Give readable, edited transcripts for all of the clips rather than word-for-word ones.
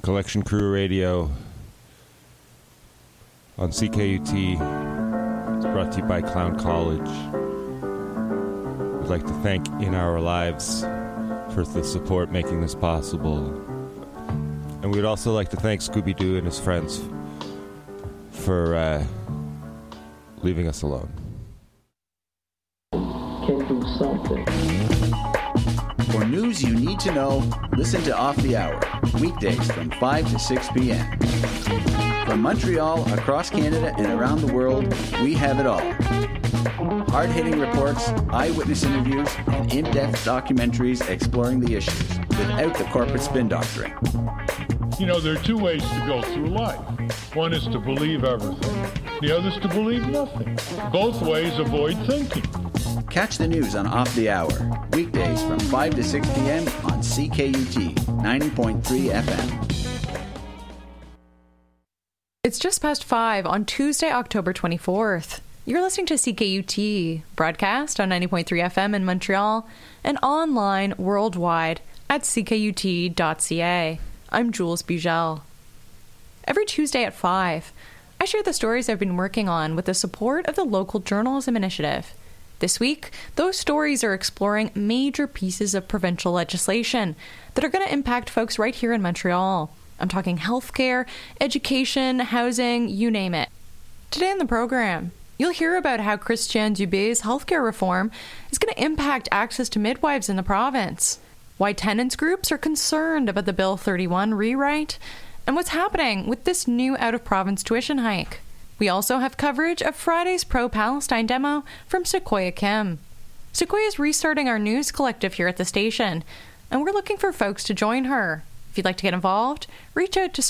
Collection Crew Radio on CKUT. It's brought to you by Clown College. We'd like to thank In Our Lives for the support making this possible. And we'd also like to thank Scooby-Doo and his friends for leaving us alone. Can do something. For news you need to know, listen to Off the Hour, weekdays from 5 to 6 p.m. From Montreal, across Canada, and around the world, we have it all. Hard-hitting reports, eyewitness interviews, and in-depth documentaries exploring the issues without the corporate spin doctoring. You know, there are two ways to go through life. One is to believe everything. The other is to believe nothing. Both ways avoid thinking. Catch the news on Off the Hour, weekdays from 5 to 6 p.m. on CKUT 90.3 FM. It's just past 5 on Tuesday, October 24th. You're listening to CKUT, broadcast on 90.3 FM in Montreal and online worldwide at ckut.ca. I'm Jules Bugel. Every Tuesday at 5, I share the stories I've been working on with the support of the Local Journalism Initiative. This week, those stories are exploring major pieces of provincial legislation that are going to impact folks right here in Montreal. I'm talking healthcare, education, housing, you name it. Today on the program, you'll hear about how Christian Dubé's healthcare reform is going to impact access to midwives in the province, why tenants groups are concerned about the Bill 31 rewrite, and what's happening with this new out-of-province tuition hike. We also have coverage of Friday's pro-Palestine demo from Sequoia Kim. Sequoia is restarting our news collective here at the station, and we're looking for folks to join her. If you'd like to get involved, reach out to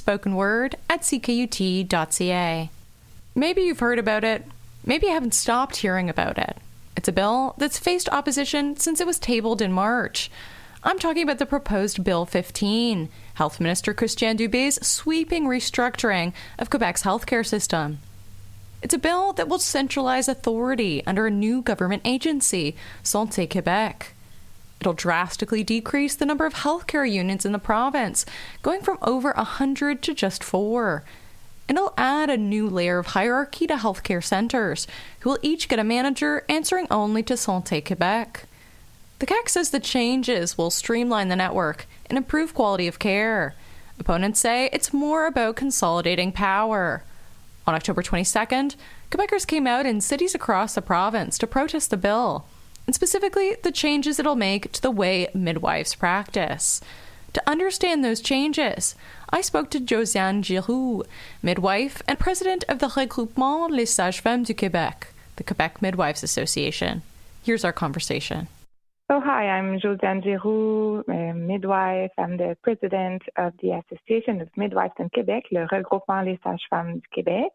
spokenword@ckut.ca. Maybe you've heard about it, maybe you haven't stopped hearing about it. It's a bill that's faced opposition since it was tabled in March. I'm talking about the proposed Bill 15, Health Minister Christian Dubé's sweeping restructuring of Quebec's healthcare system. It's a bill that will centralize authority under a new government agency, Santé Québec. It'll drastically decrease the number of healthcare units in the province, going from over 100 to just 4. And it'll add a new layer of hierarchy to healthcare centres, who will each get a manager answering only to Santé Québec. The CAQ says the changes will streamline the network and improve quality of care. Opponents say it's more about consolidating power. On October 22nd, Quebecers came out in cities across the province to protest the bill, and specifically the changes it'll make to the way midwives practice. To understand those changes, I spoke to Josiane Giroux, midwife and president of the Regroupement Les Sages-Femmes du Québec, the Quebec Midwives Association. Here's our conversation. Oh, hi, I'm Josiane Giroux, midwife. I'm the president of the Association of Midwives in Quebec, le Regroupement Les Sages-Femmes du Québec.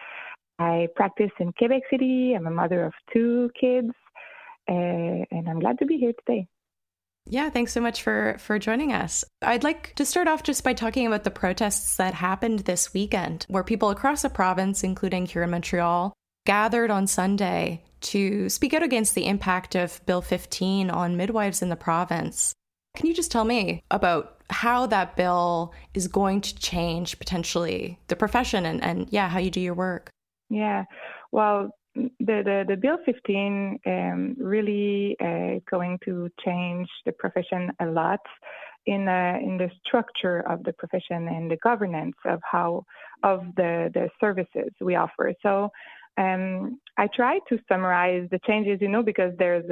I practice in Quebec City. I'm a mother of 2 kids, and I'm glad to be here today. Yeah, thanks so much for joining us. I'd like to start off just by talking about the protests that happened this weekend, where people across the province, including here in Montreal, gathered on Sunday to speak out against the impact of Bill 15 on midwives in the province. Can you just tell me about how that bill is going to change potentially the profession and how you do your work? Yeah, well, the Bill 15 really is going to change the profession a lot in the structure of the profession and the governance of the services we offer. So I try to summarize the changes, because there's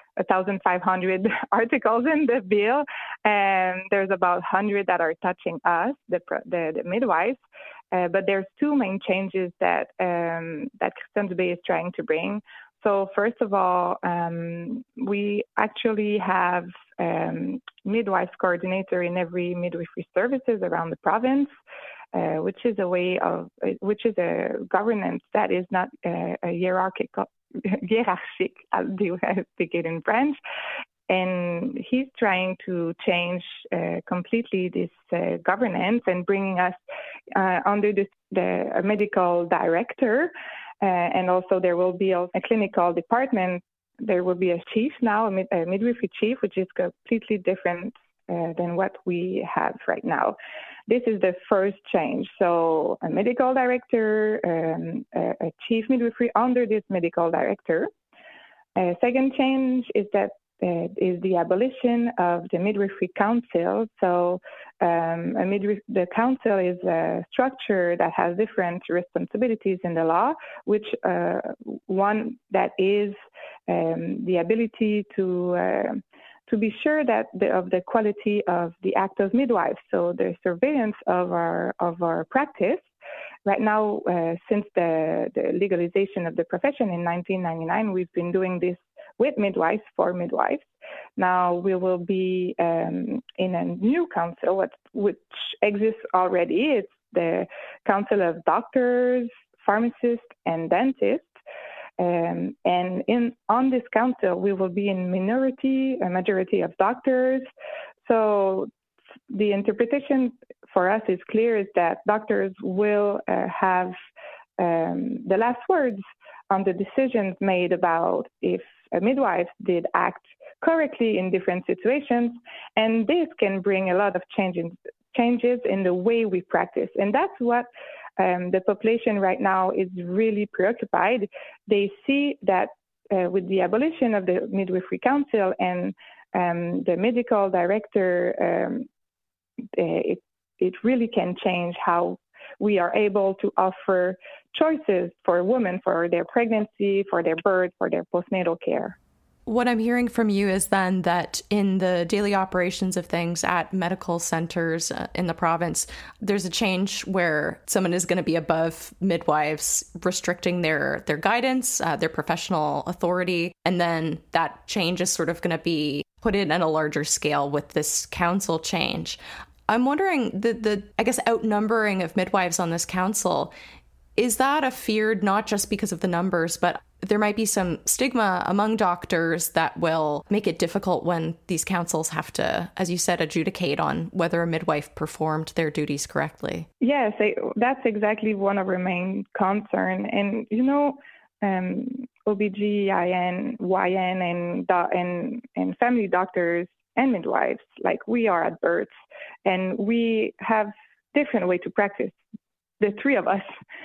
1,500 articles in the bill, and there's about 100 that are touching us, the midwives. But there's 2 main changes that Christian Dubé is trying to bring. So first of all, we actually have midwives coordinator in every midwifery services around the province. Which is a governance that is not hierarchic, I'll speak it in French. And he's trying to change completely this governance and bringing us under the medical director. And also there will be a clinical department. There will be a chief now, a midwifery chief, which is completely different than what we have right now. This is the first change. So a medical director, a chief midwifery under this medical director. Second change is that is the abolition of the midwifery council. So the council is a structure that has different responsibilities in the law, which one that is the ability to be sure that of the quality of the act of midwives. So the surveillance of our practice. Right now, since the legalization of the profession in 1999, we've been doing this with midwives for midwives. Now we will be in a new council, which exists already. It's the Council of Doctors, Pharmacists, and Dentists. And on this council, we will be in a majority of doctors. So the interpretation for us is clear, is that doctors will have the last words on the decisions made about if a midwife did act correctly in different situations. And this can bring a lot of changes in the way we practice. And that's what the population right now is really preoccupied. They see that with the abolition of the Midwifery Council and the medical director, it really can change how we are able to offer choices for women for their pregnancy, for their birth, for their postnatal care. What I'm hearing from you is then that in the daily operations of things at medical centers in the province, there's a change where someone is going to be above midwives, restricting their guidance, their professional authority. And then that change is sort of going to be put in at a larger scale with this council change. I'm wondering, the I guess, outnumbering of midwives on this council, is that a feared not just because of the numbers, but there might be some stigma among doctors that will make it difficult when these councils have to, as you said, adjudicate on whether a midwife performed their duties correctly? Yes, that's exactly one of our main concerns. And, OBGYN, YN, and family doctors and midwives, like we are at births, and we have different way to practice, the three of us.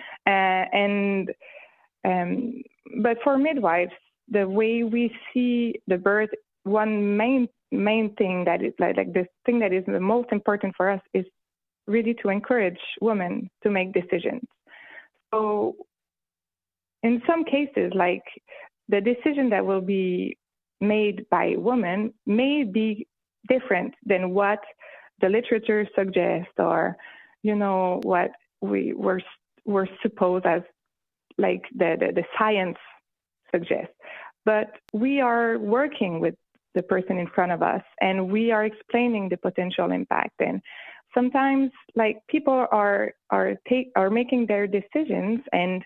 But for midwives, the way we see the birth, one main thing that is like the thing that is the most important for us is really to encourage women to make decisions. So in some cases, like the decision that will be made by women may be different than what the literature suggests, or, what we're supposed as, like the science suggests. But we are working with the person in front of us, and we are explaining the potential impact. And sometimes, like, people are making their decisions and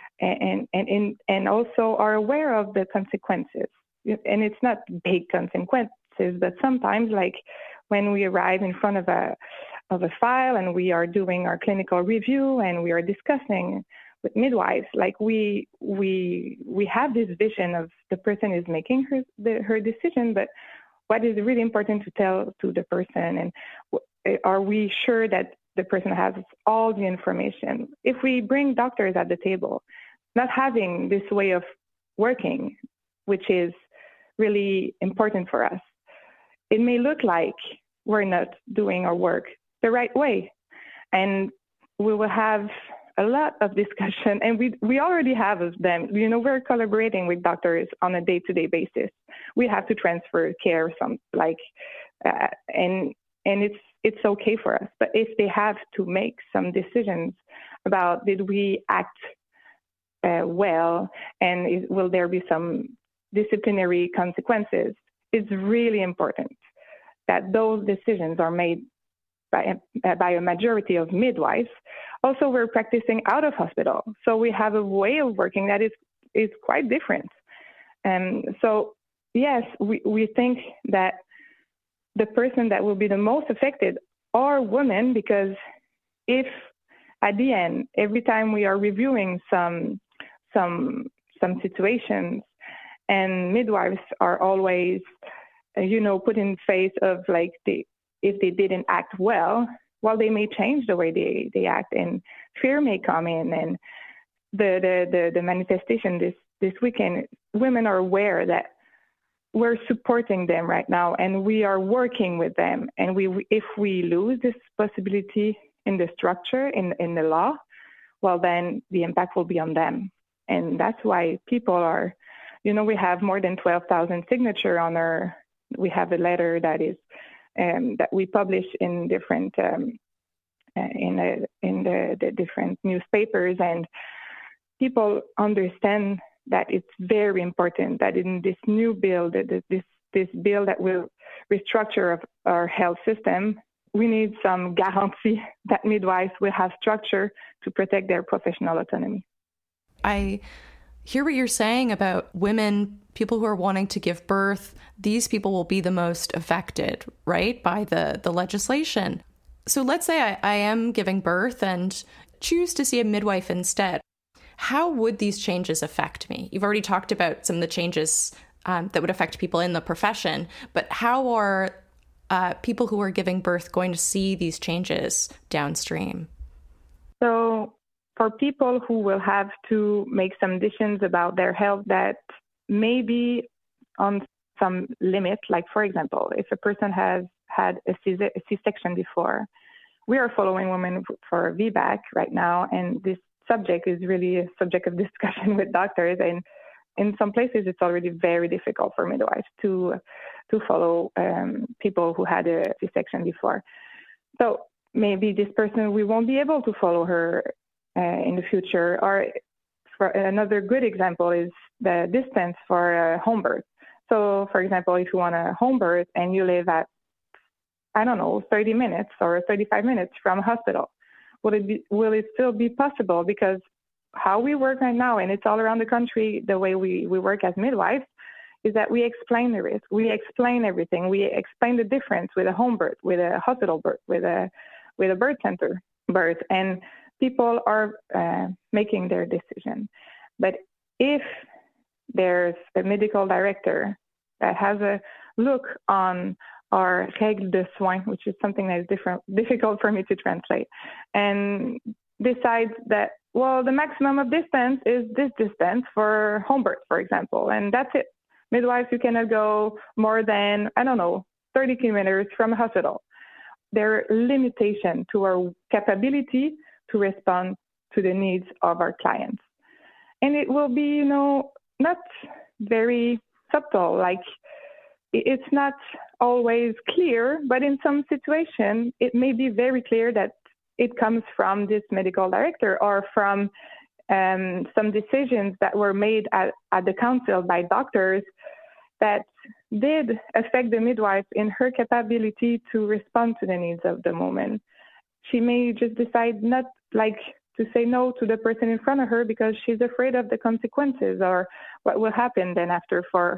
also are aware of the consequences. And it's not big consequences, but sometimes, like when we arrive in front of a file and we are doing our clinical review and we are discussing with midwives, like we have this vision of the person is making her decision, but what is really important to tell to the person, and are we sure that the person has all the information? If we bring doctors at the table, not having this way of working, which is really important for us, it may look like we're not doing our work the right way. And we will have a lot of discussion, and we already have them. We're collaborating with doctors on a day-to-day basis. We have to transfer care, and it's okay for us. But if they have to make some decisions about did we act well, and will there be some disciplinary consequences, it's really important that those decisions are made by a majority of midwives. Also, we're practicing out of hospital, so we have a way of working that is quite different. So yes, we think that the person that will be the most affected are women, because if at the end, every time we are reviewing some situations, and midwives are always, put in face of like if they didn't act well, they may change the way they act, and fear may come in. And the manifestation this weekend, women are aware that we're supporting them right now, and we are working with them. And if we lose this possibility in the structure, in the law, then the impact will be on them. And that's why people are, we have more than 12,000 signatures on we have a letter that is that we publish in different in the different newspapers, and people understand that it's very important that in this new bill, this bill that will restructure our health system, we need some guarantee that midwives will have structure to protect their professional autonomy. I hear what you're saying about women, people who are wanting to give birth. These people will be the most affected, right, by the legislation. So let's say I am giving birth and choose to see a midwife instead. How would these changes affect me? You've already talked about some of the changes that would affect people in the profession, but how are people who are giving birth going to see these changes downstream? So for people who will have to make some decisions about their health that may be on some limit, like, for example, if a person has had a C-section before, we are following women for VBAC right now, and this subject is really a subject of discussion with doctors. And in some places, it's already very difficult for midwives to follow people who had a C-section before. So maybe this person, we won't be able to follow her in the future. Or for another good example is the distance for a home birth. So, for example, if you want a home birth and you live at, 30 minutes or 35 minutes from a hospital, will it still be possible? Because how we work right now, and it's all around the country, the way we work as midwives, is that we explain the risk. We explain everything. We explain the difference with a home birth, with a hospital birth, with a birth center birth, and people are making their decision. But if there's a medical director that has a look on our règle de soins, which is something that is difficult for me to translate, and decides that, the maximum of distance is this distance for home birth, for example, and that's it. Midwives, you cannot go more than, 30 kilometers from a hospital. There are limitations to our capability to respond to the needs of our clients. And it will be, not very subtle, like it's not always clear, but in some situations, it may be very clear that it comes from this medical director or from some decisions that were made at the council by doctors that did affect the midwife in her capability to respond to the needs of the moment. She may just decide not to say no to the person in front of her because she's afraid of the consequences or what will happen then after for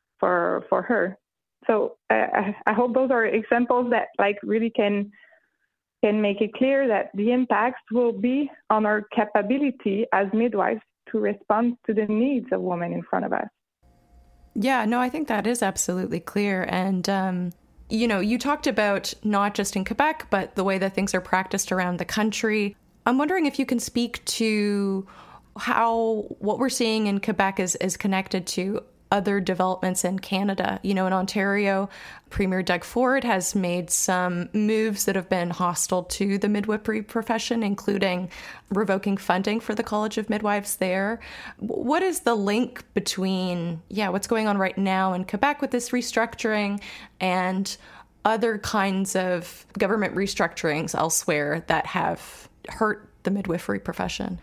her. So I hope those are examples that really can make it clear that the impacts will be on our capability as midwives to respond to the needs of women in front of us. Yeah, no, I think that is absolutely clear. And, you talked about not just in Quebec, but the way that things are practiced around the country. I'm wondering if you can speak to how what we're seeing in Quebec is connected to other developments in Canada. In Ontario, Premier Doug Ford has made some moves that have been hostile to the midwifery profession, including revoking funding for the College of Midwives there. What is the link between, what's going on right now in Quebec with this restructuring and other kinds of government restructurings elsewhere that have hurt the midwifery profession?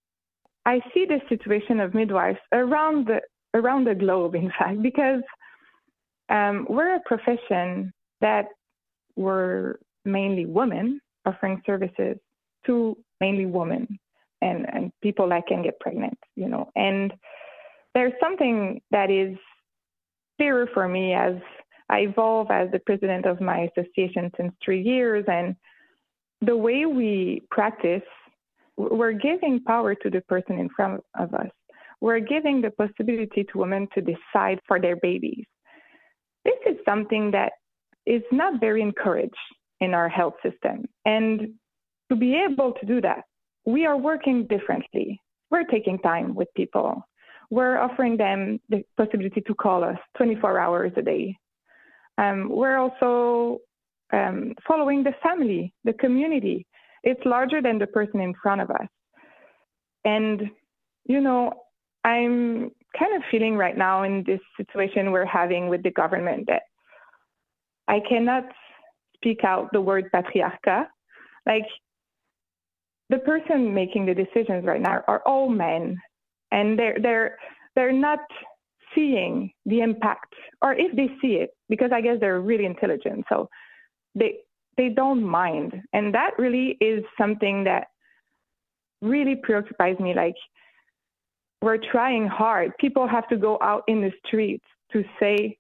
I see the situation of midwives around the globe, in fact, because we're a profession that we're mainly women offering services to mainly women and people that can get pregnant, And there's something that is clearer for me as I evolve as the president of my association since 3 years. And the way we practice, we're giving power to the person in front of us. We're giving the possibility to women to decide for their babies. This is something that is not very encouraged in our health system. And to be able to do that, we are working differently. We're taking time with people. We're offering them the possibility to call us 24 hours a day. We're also following the family, the community. It's larger than the person in front of us. And, you know, I'm kind of feeling right now in this situation we're having with the government that I cannot speak out the word patriarcat. Like, the person making the decisions right now are all men, and they're not seeing the impact, or if they see it, because I guess they're really intelligent, so they don't mind. And that really is something that really preoccupies me. Like, we're trying hard. People have to go out in the streets to say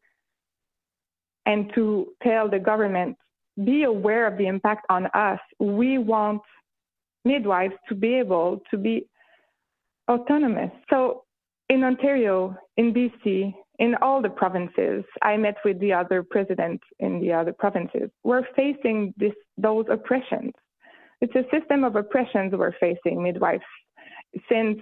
and to tell the government, be aware of the impact on us. We want midwives to be able to be autonomous. So in Ontario, in BC, in all the provinces, I met with the other presidents in the other provinces. We're facing those oppressions. It's a system of oppressions we're facing, midwives, since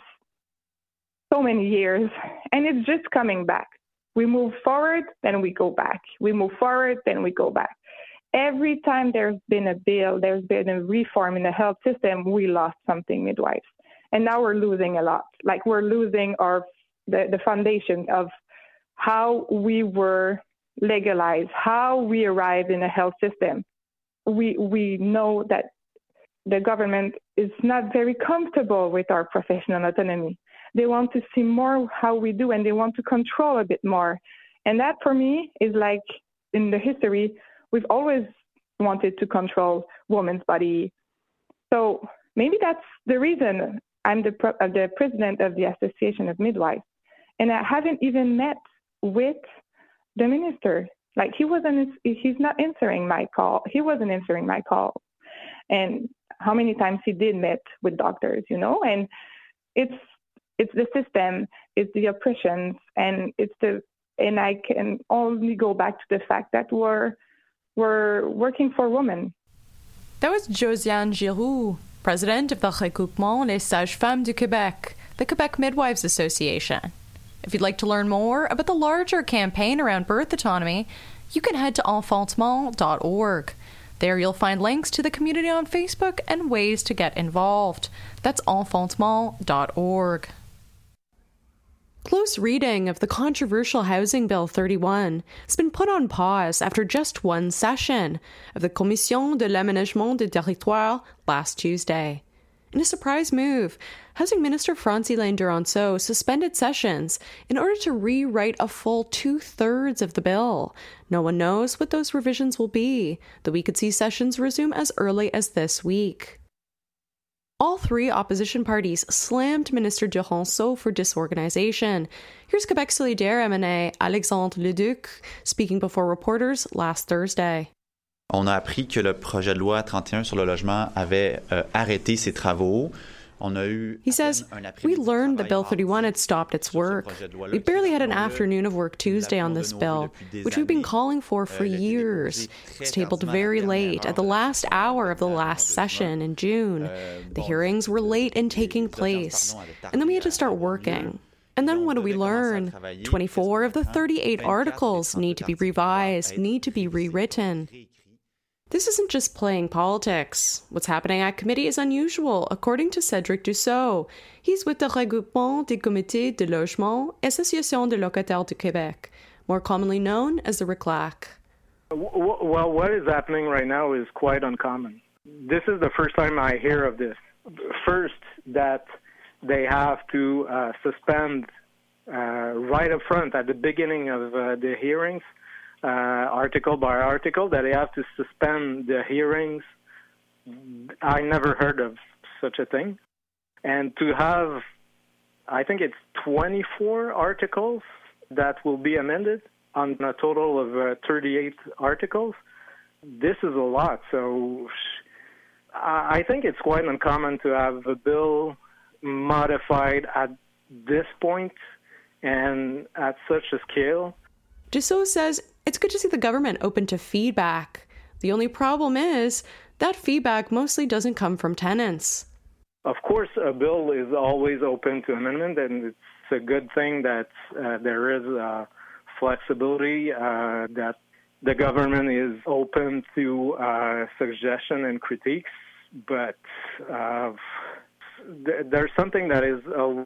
so many years, and it's just coming back. We move forward, then we go back. We move forward, then we go back. Every time there's been a bill, there's been a reform in the health system, we lost something, midwives. And now we're losing a lot. Like, we're losing the foundation of how we were legalized, how we arrived in a health system. We know that the government is not very comfortable with our professional autonomy. They want to see more how we do, and they want to control a bit more. And that, for me, is like, in the history, we've always wanted to control women's body. So maybe that's the reason I'm the president of the Association of Midwives. And I haven't even met with the minister. Like, he's not answering my call. He wasn't answering my call. And how many times he did meet with doctors, you know? And it's the system, it's the oppressions, and and I can only go back to the fact that we're working for women. That was Josiane Giroux, president of the Regroupement Les Sages-Femmes du Québec, the Quebec Midwives Association. If you'd like to learn more about the larger campaign around birth autonomy, you can head to enfantement.org. There you'll find links to the community on Facebook and ways to get involved. That's enfantement.org. Close reading of the controversial Housing Bill 31 has been put on pause after just one session of the Commission de l'Aménagement du Territoire last Tuesday. In a surprise move, Housing Minister Francilène Duranceau suspended sessions in order to rewrite a full 2/3 of the bill. No one knows what those revisions will be, though we could see sessions resume as early as this week. All three opposition parties slammed Minister Duranceau for disorganization. Here's Quebec Solidaire MNA Alexandre Leduc speaking before reporters last Thursday. On a appris que le projet de loi 31 sur le logement avait arrêté ses travaux. He says, we learned that Bill 31 had stopped its work. We barely had an afternoon of work Tuesday on this bill, which we've been calling for years. It was tabled very late, at the last hour of the last session in June. The hearings were late in taking place, and then we had to start working. And then what do we learn? 24 of the 38 articles need to be revised, need to be rewritten. This isn't just playing politics. What's happening at committee is unusual, according to Cédric Dussault. He's with the Regroupement des Comités de Logement, Association des Locataires du Québec, more commonly known as the RCLAC. Well, what is happening right now is quite uncommon. This is the first time I hear of this. First, that they have to suspend right up front at the beginning of the hearings, article by article, that they have to suspend the hearings. I never heard of such a thing. And to have, I think it's 24 articles that will be amended on a total of 38 articles. This is a lot. So I think it's quite uncommon to have a bill modified at this point and at such a scale. Dussault says It's good to see the government open to feedback. The only problem is that feedback mostly doesn't come from tenants. Of course, a bill is always open to amendment, and it's a good thing that there is flexibility, that the government is open to suggestion and critiques. But there's something that is a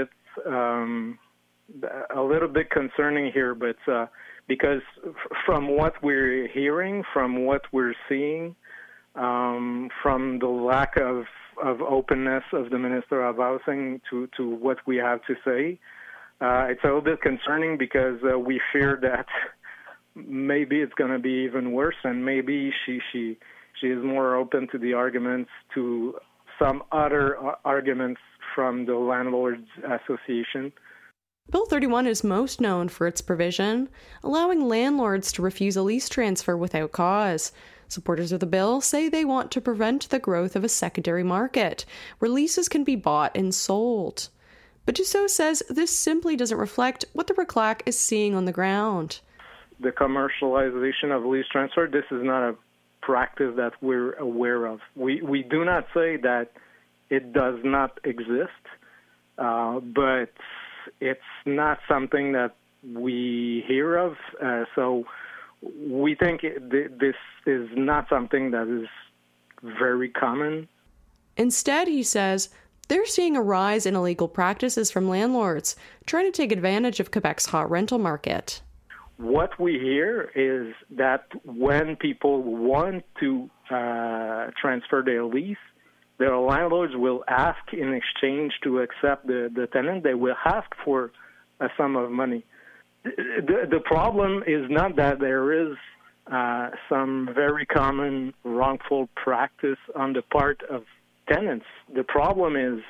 little bit concerning here, but because from what we're hearing, from what we're seeing, from the lack of openness of the Minister of Housing to what we have to say, it's a little bit concerning because we fear that maybe it's going to be even worse, and maybe she is more open to the arguments, to some other arguments from the Landlords Association. Bill 31 is most known for its provision, allowing landlords to refuse a lease transfer without cause. Supporters of the bill say they want to prevent the growth of a secondary market, where leases can be bought and sold. But Dussault says this simply doesn't reflect what the RCLAC is seeing on the ground. The commercialization of lease transfer, this is not a practice that we're aware of. We do not say that it does not exist, but it's not something that we hear of. So we think this is not something that is very common. Instead, he says, they're seeing a rise in illegal practices from landlords trying to take advantage of Quebec's hot rental market. What we hear is that when people want to transfer their lease, their landlords will ask in exchange to accept the tenant, they will ask for a sum of money. The problem is not that there is some very common wrongful practice on the part of tenants. The problem is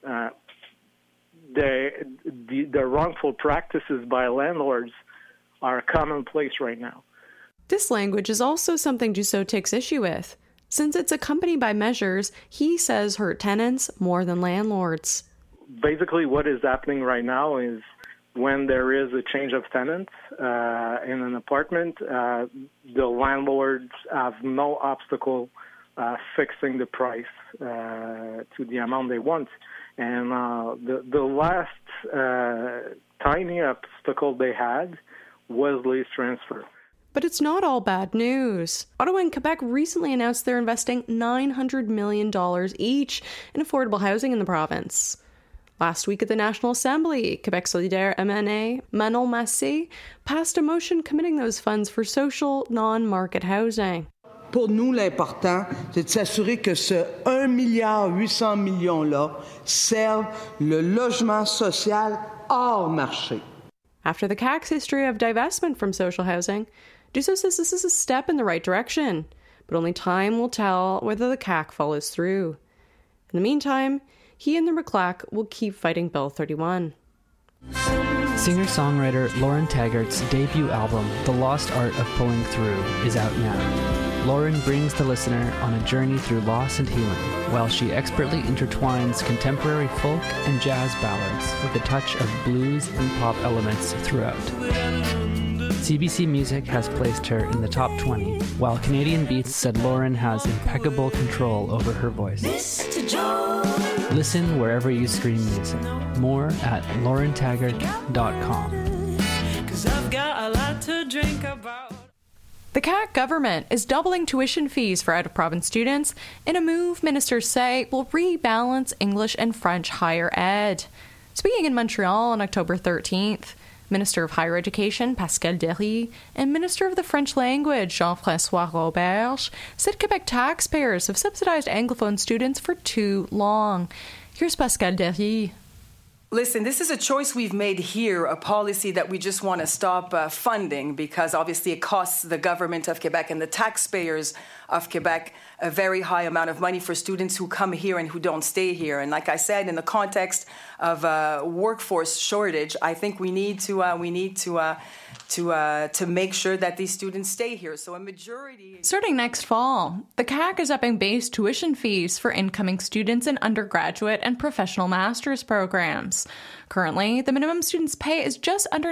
the wrongful practices by landlords are commonplace right now. This language is also something Dussault takes issue with, since it's accompanied by measures he says hurt tenants more than landlords. Basically, what is happening right now is when there is a change of tenants in an apartment, the landlords have no obstacle fixing the price to the amount they want. And the last tiny obstacle they had was lease transfer. But it's not all bad news. Ottawa and Quebec recently announced they're investing $900 million each in affordable housing in the province. Last week at the National Assembly, Québec Solidaire MNA Manon Massé passed a motion committing those funds for social, non-market housing. Pour nous, l'important, c'est de s'assurer que ce 1,8 milliard-là serve le logement social hors marché. After the CAQ's history of divestment from social housing, Dussault says this is a step in the right direction, but only time will tell whether the CAQ follows through. In the meantime, he and the RCLAC will keep fighting Bill 31. Singer-songwriter Lauren Taggart's debut album, The Lost Art of Pulling Through, is out now. Lauren brings the listener on a journey through loss and healing, while she expertly intertwines contemporary folk and jazz ballads with a touch of blues and pop elements throughout. CBC Music has placed her in the top 20, while Canadian Beats said Lauren has impeccable control over her voice. Listen wherever you stream music. More at laurentaggart.com. The CAQ government is doubling tuition fees for out-of-province students in a move ministers say will rebalance English and French higher ed. Speaking in Montreal on October 13th, Minister of Higher Education Pascal Derry and Minister of the French Language Jean-François Roberge said Quebec taxpayers have subsidized Anglophone students for too long. Here's Pascal Derry. Listen, this is a choice we've made here, a policy that we just want to stop funding because obviously it costs the government of Quebec and the taxpayers of Quebec a very high amount of money for students who come here and who don't stay here. And like I said, in the context of workforce shortage, I think we need to make sure that these students stay here. So a majority... Starting next fall, the CAQ is upping base tuition fees for incoming students in undergraduate and professional master's programs. schools. Currently, the minimum student's pay is just under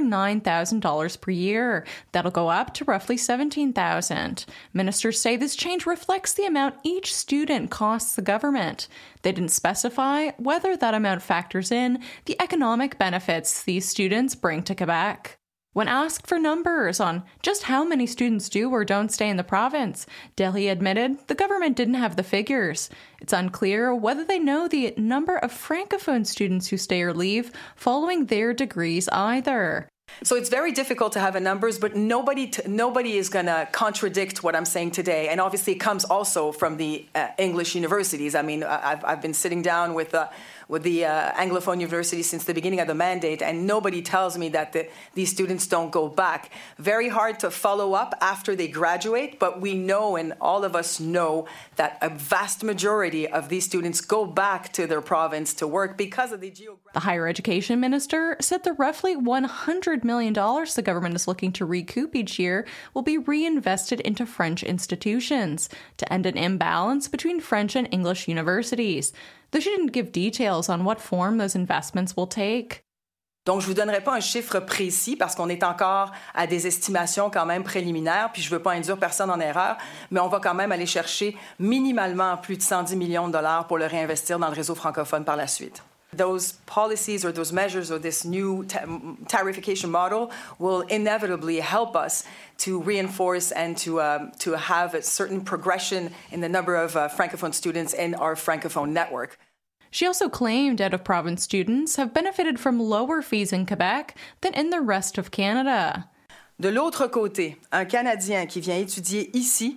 $9,000 per year. That'll go up to roughly $17,000. Ministers say this change reflects the amount each student costs the government. They didn't specify whether that amount factors in the economic benefits these students bring to Quebec. When asked for numbers on just how many students do or don't stay in the province, Derry admitted the government didn't have the figures. It's unclear whether they know the number of Francophone students who stay or leave following their degrees either. So it's very difficult to have a numbers, but nobody is going to contradict what I'm saying today. And obviously it comes also from the English universities. I mean, I've been sitting down with the Anglophone universities since the beginning of the mandate, and nobody tells me that these students don't go back. Very hard to follow up after they graduate, but we know, and all of us know, that a vast majority of these students go back to their province to work because of the geographic. The higher education minister said the roughly $100 million the government is looking to recoup each year will be reinvested into French institutions to end an imbalance between French and English universities. Though she didn't give details on what form those investments will take. Donc, je vous donnerai pas un chiffre précis parce qu'on est encore à des estimations quand même préliminaires, puis je veux pas induire personne en erreur, mais on va quand même aller chercher minimalement plus de 110 millions de dollars pour le réinvestir dans le réseau francophone par la suite. Those policies or those measures or this new tarification model will inevitably help us to reinforce and to have a certain progression in the number of Francophone students in our Francophone network. She also claimed out-of-province students have benefited from lower fees in Quebec than in the rest of Canada. De l'autre côté, un Canadien qui vient étudier ici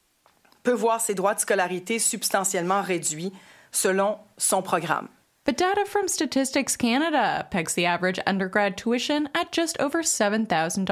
peut voir ses droits de scolarité substantiellement réduits selon son programme. But data from Statistics Canada pegs the average undergrad tuition at just over $7,000,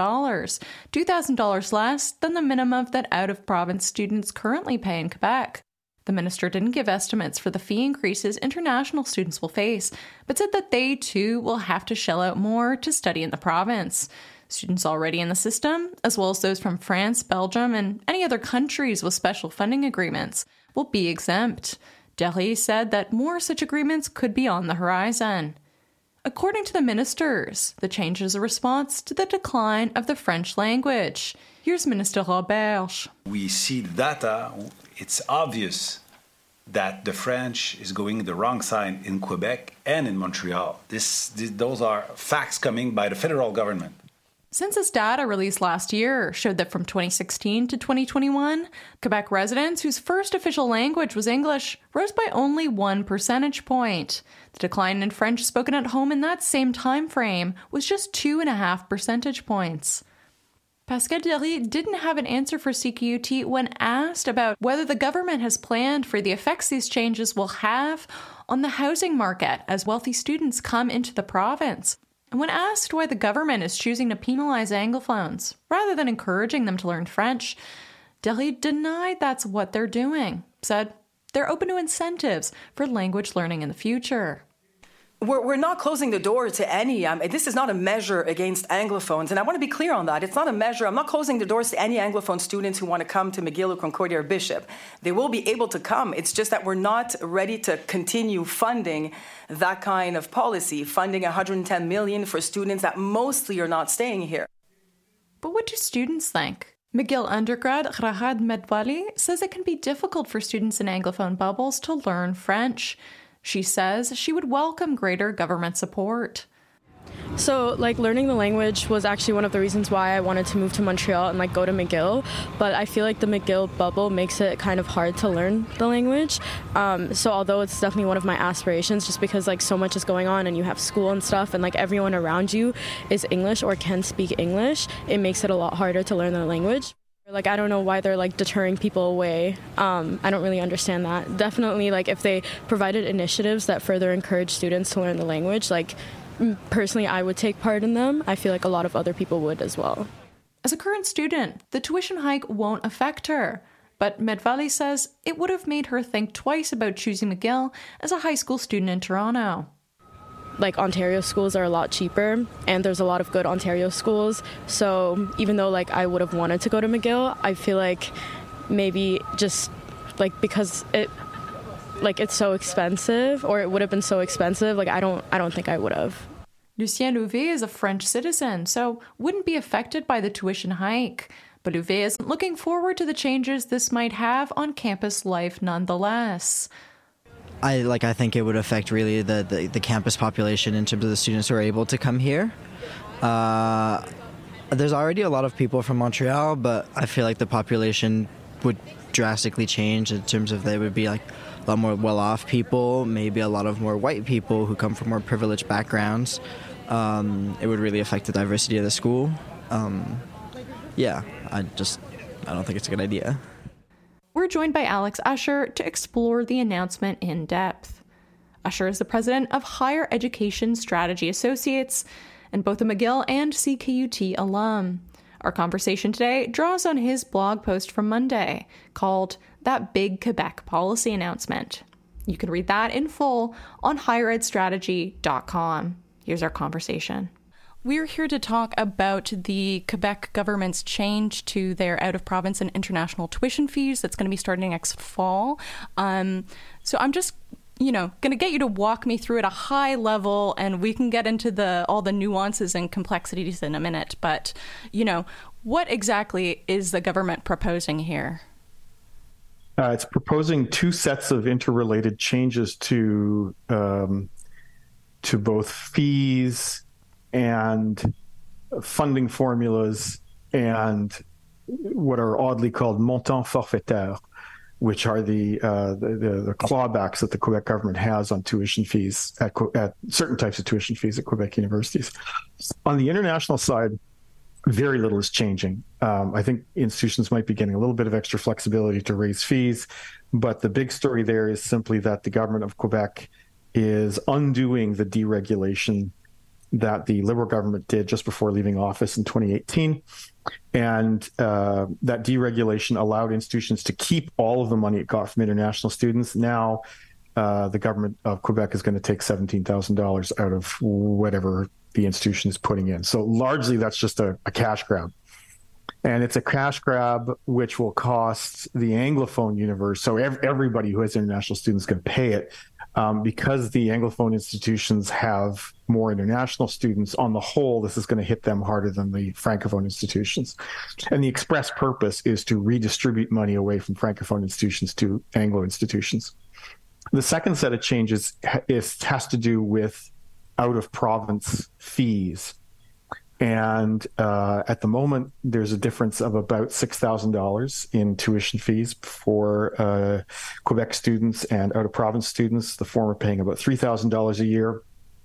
$2,000 less than the minimum that out-of-province students currently pay in Quebec. The minister didn't give estimates for the fee increases international students will face, but said that they too will have to shell out more to study in the province. Students already in the system, as well as those from France, Belgium, and any other countries with special funding agreements, will be exempt. Derry said that more such agreements could be on the horizon. According to the ministers, the change is a response to the decline of the French language. Here's Minister Roberge. We see the data. It's obvious that the French is going the wrong side in Quebec and in Montreal. Those are facts coming by the federal government. Census data released last year showed that from 2016 to 2021, Quebec residents whose first official language was English rose by only 1 percentage point. The decline in French spoken at home in that same time frame was just 2.5 percentage points. Pascal Derry didn't have an answer for CQUT when asked about whether the government has planned for the effects these changes will have on the housing market as wealthy students come into the province. And when asked why the government is choosing to penalize Anglophones rather than encouraging them to learn French, Derry denied that's what they're doing, said they're open to incentives for language learning in the future. We're not closing the door to any, this is not a measure against Anglophones, and I want to be clear on that. It's not a measure. I'm not closing the doors to any Anglophone students who want to come to McGill or Concordia or Bishop. They will be able to come. It's just that we're not ready to continue funding that kind of policy, funding $110 million for students that mostly are not staying here. But what do students think? McGill undergrad Rahad Medvali says it can be difficult for students in Anglophone bubbles to learn French. She says she would welcome greater government support. So, learning the language was actually one of the reasons why I wanted to move to Montreal and, go to McGill. But I feel like the McGill bubble makes it kind of hard to learn the language. So although it's definitely one of my aspirations, just because, so much is going on and you have school and stuff and, everyone around you is English or can speak English, it makes it a lot harder to learn the language. I don't know why they're, deterring people away. I don't really understand that. Definitely, if they provided initiatives that further encourage students to learn the language, personally, I would take part in them. I feel like a lot of other people would as well. As a current student, the tuition hike won't affect her. But Medvali says it would have made her think twice about choosing McGill as a high school student in Toronto. Ontario schools are a lot cheaper, and there's a lot of good Ontario schools. So even though, I would have wanted to go to McGill, I feel like maybe just, because like it's so expensive, or it would have been so expensive. Like I don't think I would have. Lucien Louvet is a French citizen, so wouldn't be affected by the tuition hike. But Louvet is looking forward to the changes this might have on campus life nonetheless. I think it would affect really the campus population in terms of the students who are able to come here. There's already a lot of people from Montreal, but I feel like the population would drastically change in terms of they would be like a lot more well-off people, maybe a lot of more white people who come from more privileged backgrounds. It would really affect the diversity of the school. Yeah, I don't think it's a good idea. We're joined by Alex Usher to explore the announcement in depth. Usher is the president of Higher Education Strategy Associates and both a McGill and CKUT alum. Our conversation today draws on his blog post from Monday called That Big Quebec Policy Announcement. You can read that in full on higheredstrategy.com. Here's our conversation. We're here to talk about the Quebec government's change to their out-of-province and international tuition fees that's going to be starting next fall. So I'm just, going to get you to walk me through at a high level, and we can get into all the nuances and complexities in a minute. But, what exactly is the government proposing here? It's proposing two sets of interrelated changes to both fees and funding formulas and what are oddly called montants forfaitaires, which are the clawbacks that the Quebec government has on tuition fees at certain types of tuition fees at Quebec universities. On the international side, very little is changing. I think institutions might be getting a little bit of extra flexibility to raise fees, but the big story there is simply that the government of Quebec is undoing the deregulation that the Liberal government did just before leaving office in 2018. And that deregulation allowed institutions to keep all of the money it got from international students. Now, the government of Quebec is going to take $17,000 out of whatever the institution is putting in. So largely, that's just a cash grab. And it's a cash grab which will cost the Anglophone universe, so everybody who has international students is going to pay it, because the Anglophone institutions have more international students. On the whole, this is going to hit them harder than the Francophone institutions. And the express purpose is to redistribute money away from Francophone institutions to Anglo institutions. The second set of changes has to do with out-of-province fees. And at the moment, there's a difference of about $6,000 in tuition fees for Quebec students and out-of-province students. The former paying about $3,000 a year,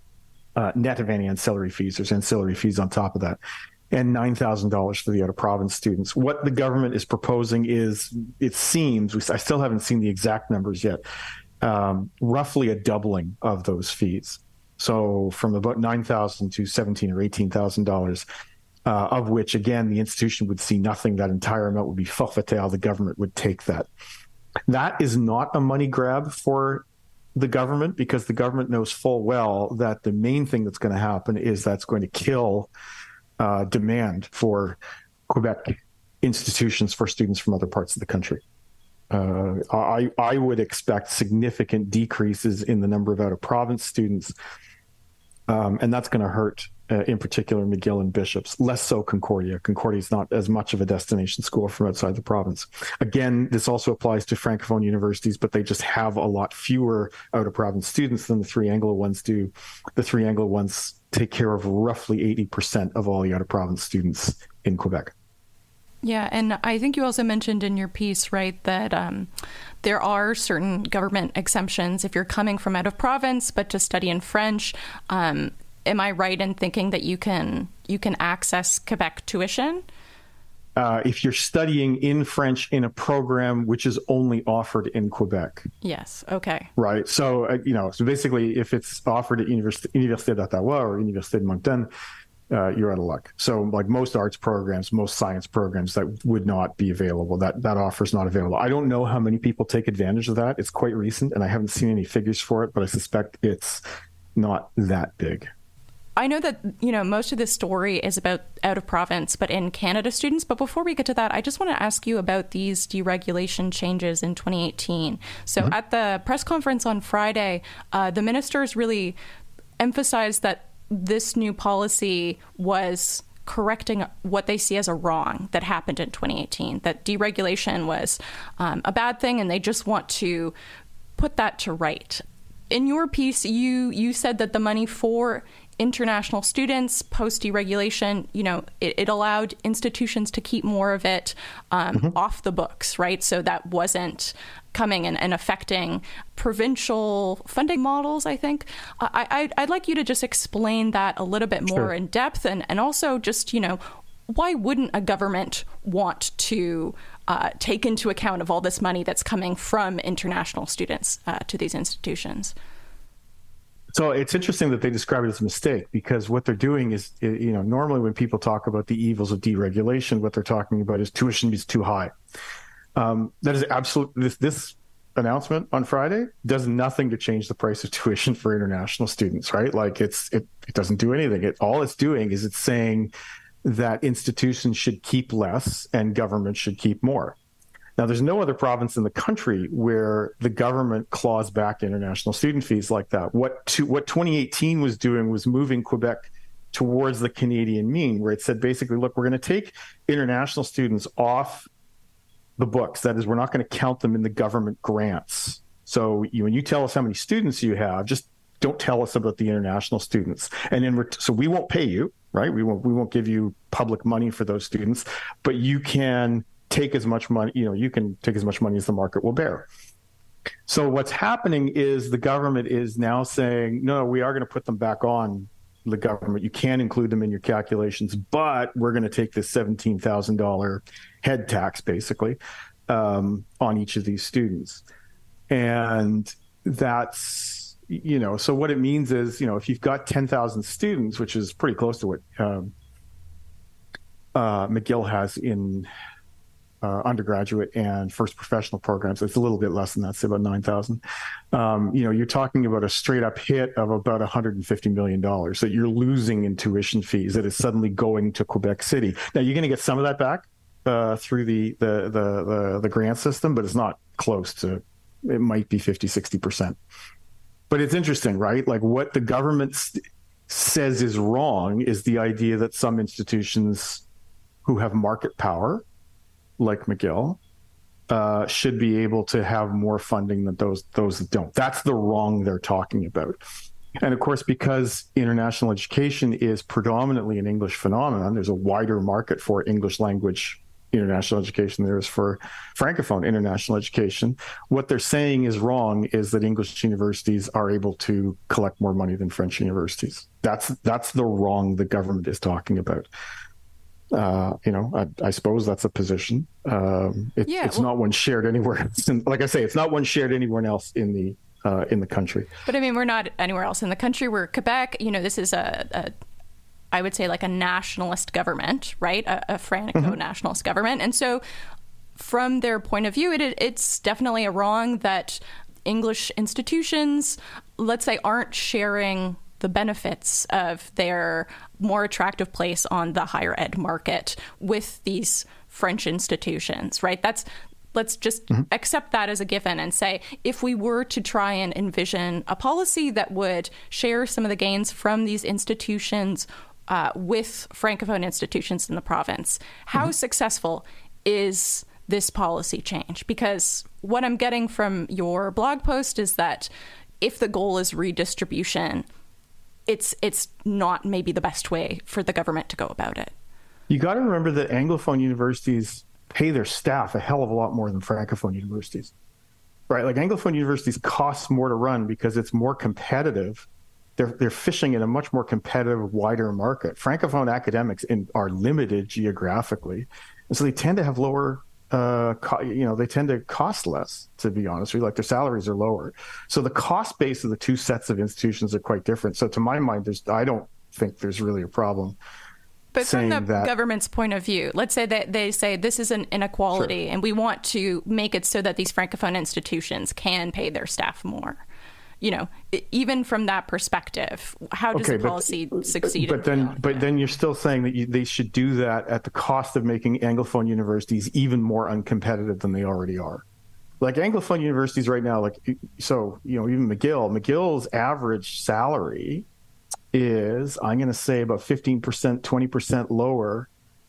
net of any ancillary fees. There's ancillary fees on top of that. And $9,000 for the out-of-province students. What the government is proposing is, it seems, I still haven't seen the exact numbers yet, roughly a doubling of those fees. So from about $9,000 to $17,000 or $18,000, of which, again, the institution would see nothing. That entire amount would be forfaitaire. The government would take that. That is not a money grab for the government, because the government knows full well that the main thing that's going to happen is that's going to kill demand for Quebec institutions for students from other parts of the country. I would expect significant decreases in the number of out-of-province students, and that's going to hurt, in particular, McGill and Bishops, less so Concordia. Concordia is not as much of a destination school from outside the province. Again, this also applies to Francophone universities, but they just have a lot fewer out-of-province students than the three Anglo ones do. The three Anglo ones take care of roughly 80% of all the out-of-province students in Quebec. Yeah, and I think you also mentioned in your piece, right, that there are certain government exemptions if you're coming from out of province, but to study in French. Am I right in thinking that you can access Quebec tuition? If you're studying in French in a program which is only offered in Quebec. Yes. Okay. Right. So, so basically, if it's offered at Université d'Ottawa or Université de Moncton, you're out of luck. So like most arts programs, most science programs, that would not be available. That offer is not available. I don't know how many people take advantage of that. It's quite recent, and I haven't seen any figures for it, but I suspect it's not that big. I know that, most of this story is about out of province, but in Canada students. But before we get to that, I just want to ask you about these deregulation changes in 2018. So at the press conference on Friday, the ministers really emphasized that this new policy was correcting what they see as a wrong that happened in 2018, that deregulation was a bad thing, and they just want to put that to right. In your piece, you said that the money for international students post-deregulation, it allowed institutions to keep more of it off the books, right? So that wasn't coming and affecting provincial funding models, I think. I'd like you to just explain that a little bit more in depth, and also just, why wouldn't a government want to take into account of all this money that's coming from international students to these institutions? So it's interesting that they describe it as a mistake, because what they're doing is, normally when people talk about the evils of deregulation, what they're talking about is tuition is too high. That is absolutely, this announcement on Friday does nothing to change the price of tuition for international students, right? Like it doesn't do anything. All it's doing is it's saying that institutions should keep less and government should keep more. Now, there's no other province in the country where the government claws back international student fees like that. What 2018 was doing was moving Quebec towards the Canadian mean, where it said basically, look, we're going to take international students off the books. That is, we're not going to count them in the government grants. So when you tell us how many students you have, just don't tell us about the international students. And so we won't pay you, right? We won't give you public money for those students, but you can take as much money, you can take as much money as the market will bear. So what's happening is the government is now saying, no, we are going to put them back on the government. You can include them in your calculations, but we're going to take this $17,000 head tax, basically, on each of these students. And that's, so what it means is, if you've got 10,000 students, which is pretty close to what McGill has in undergraduate and first professional programs. It's a little bit less than that, say about 9,000. You're talking about a straight up hit of about $150 million that you're losing in tuition fees that is suddenly going to Quebec City. Now you're going to get some of that back through the grant system, but it's not close to, it might be 50-60%. But it's interesting, right? Like what the government says is wrong is the idea that some institutions who have market power, like McGill, should be able to have more funding than those that don't. That's the wrong they're talking about. And of course, because international education is predominantly an English phenomenon, there's a wider market for English language international education than there is for Francophone international education. What they're saying is wrong is that English universities are able to collect more money than French universities. That's the wrong the government is talking about. I suppose that's a position. It's not one shared anywhere else. Like I say, it's not one shared anywhere else in the country. But I mean, we're not anywhere else in the country. We're Quebec. This is I would say like a nationalist government, right? A Franco-nationalist government. And so from their point of view, it's definitely a wrong that English institutions, let's say, aren't sharing the benefits of their more attractive place on the higher ed market with these French institutions, right? Let's just accept that as a given and say, if we were to try and envision a policy that would share some of the gains from these institutions with Francophone institutions in the province, how successful is this policy change? Because what I'm getting from your blog post is that if the goal is redistribution, it's not maybe the best way for the government to go about it. You got to remember that Anglophone universities pay their staff a hell of a lot more than Francophone universities, right? Like Anglophone universities cost more to run because it's more competitive. They're fishing in a much more competitive, wider market. Francophone academics are limited geographically, and so they tend to have lower. They tend to cost less, to be honest with you. Like their salaries are lower. So the cost base of the two sets of institutions are quite different. So to my mind, I don't think there's really a problem. But from the government's point of view, let's say that they say this is an inequality and we want to make it so that these Francophone institutions can pay their staff more. even from that perspective, how does the policy succeed? But then you're still saying that they should do that at the cost of making Anglophone universities even more uncompetitive than they already are. Like Anglophone universities right now, even McGill's average salary is, I'm going to say, about 15%, 20% lower,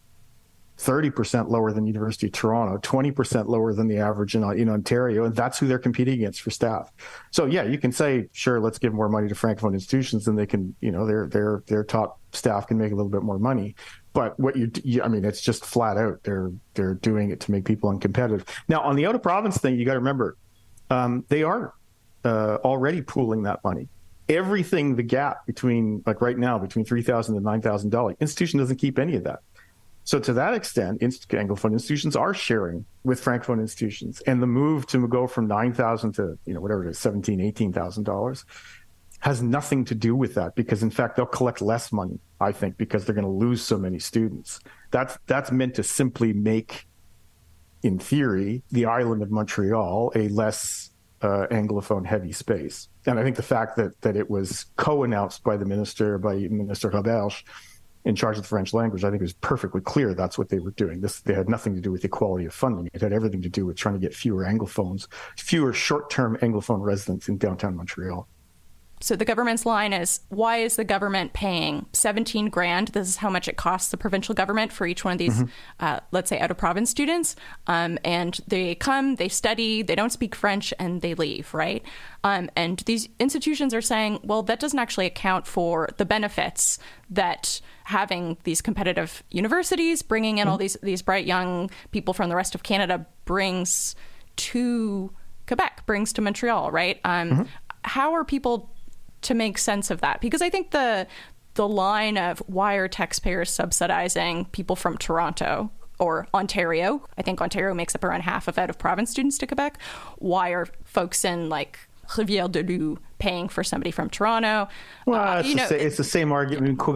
30% lower than University of Toronto, 20% lower than the average in Ontario, and that's who they're competing against for staff. So yeah, you can say, sure, let's give more money to Francophone institutions, and they can, their top staff can make a little bit more money. But it's just flat out, they're doing it to make people uncompetitive. Now, on the out of province thing, you got to remember, they are already pooling that money. Everything, the gap between, like right now, between $3,000 and $9,000, institution doesn't keep any of that. So to that extent, Anglophone institutions are sharing with Francophone institutions, and the move to go from $9,000 to whatever it is, $17,000, $18,000 has nothing to do with that, because in fact they'll collect less money, I think, because they're going to lose so many students. That's meant to simply make, in theory, the island of Montreal a less Anglophone heavy space. And I think the fact that it was co-announced by Minister Roberge in charge of the French language, I think it was perfectly clear that's what they were doing. They had nothing to do with the quality of funding. It had everything to do with trying to get fewer Anglophones, fewer short-term Anglophone residents in downtown Montreal. So the government's line is, why is the government paying $17,000? This is how much it costs the provincial government for each one of these, let's say, out-of-province students. And they come, they study, they don't speak French, and they leave, right? And these institutions are saying, well, that doesn't actually account for the benefits that having these competitive universities, bringing in all these bright young people from the rest of Canada brings to Quebec, brings to Montreal, right? How are people to make sense of that? Because I think the line of why are taxpayers subsidizing people from Toronto or Ontario, I think Ontario makes up around half of out-of-province students to Quebec. Why are folks in like Rivière-du-Loup paying for somebody from Toronto? Well, it's the same argument. I mean,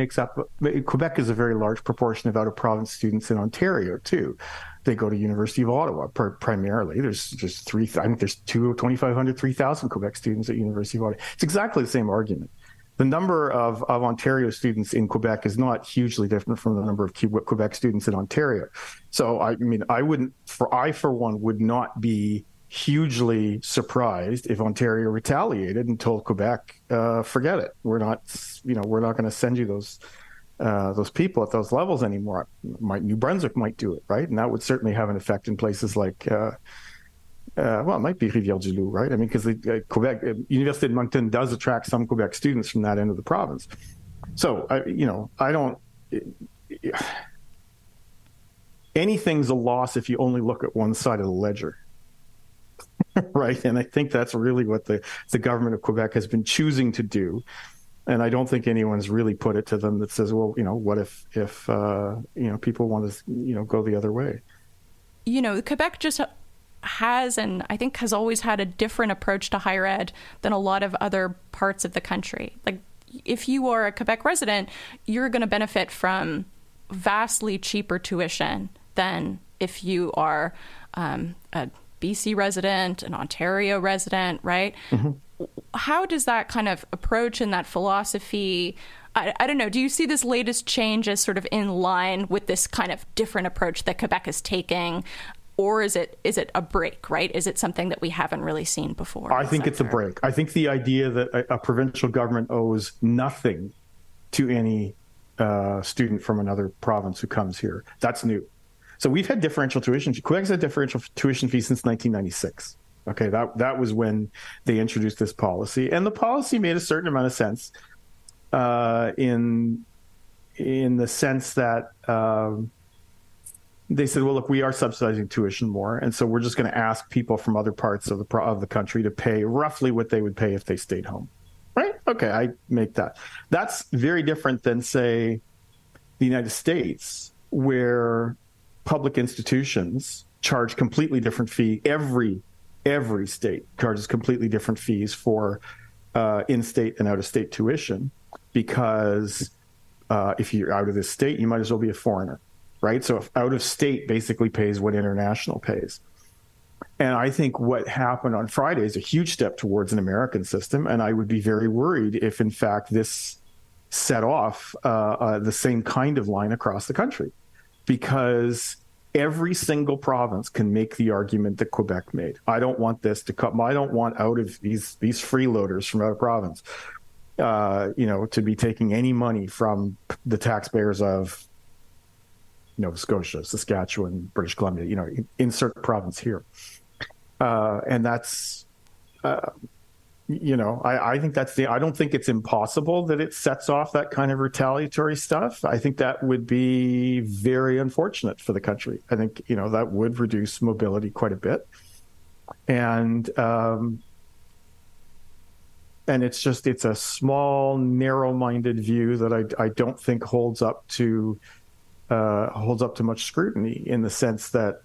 Quebec is a very large proportion of out-of-province students in Ontario too. They go to University of Ottawa primarily. There's just 2,500, 3,000 Quebec students at University of Ottawa. It's exactly the same argument. The number of Ontario students in Quebec is not hugely different from the number of Quebec students in Ontario. So, I for one, would not be hugely surprised if Ontario retaliated and told Quebec, forget it. We're not going to send you those people at those levels anymore. New Brunswick might do it, right? And that would certainly have an effect in places like, it might be Rivière-du-Loup, right? I mean, because Quebec, Université de Moncton does attract some Quebec students from that end of the province. So, anything's a loss if you only look at one side of the ledger. Right? And I think that's really what the government of Quebec has been choosing to do. And I don't think anyone's really put it to them that says, well, what if people want to, go the other way? Quebec just has, and I think has always had, a different approach to higher ed than a lot of other parts of the country. Like, if you are a Quebec resident, you're going to benefit from vastly cheaper tuition than if you are a BC resident, an Ontario resident, right? How does that kind of approach and that philosophy, I don't know, do you see this latest change as sort of in line with this kind of different approach that Quebec is taking? Or is it a break, right? Is it something that we haven't really seen before? I think it's a break. I think the idea that a provincial government owes nothing to any student from another province who comes here, that's new. So we've had differential tuition. Quebec's had differential tuition fees since 1996. Okay, that was when they introduced this policy, and the policy made a certain amount of sense in the sense that they said, well, look, we are subsidizing tuition more, and so we're just going to ask people from other parts of the country to pay roughly what they would pay if they stayed home. Right? Okay, I make that. That's very different than, say, the United States, where public institutions charge completely different fee. Every state charges completely different fees for in-state and out-of-state tuition, because if you're out of this state, you might as well be a foreigner, right? So if out-of-state basically pays what international pays. And I think what happened on Friday is a huge step towards an American system. And I would be very worried if, in fact, this set off the same kind of line across the country, because every single province can make the argument that Quebec made. I don't want this to come. I don't want out of these freeloaders from out of province, to be taking any money from the taxpayers of Nova Scotia, Saskatchewan, British Columbia, insert province here. And that's, I think I don't think it's impossible that it sets off that kind of retaliatory stuff. I think that would be very unfortunate for the country. I think, that would reduce mobility quite a bit. And it's a small, narrow-minded view that I don't think holds up to much scrutiny, in the sense that,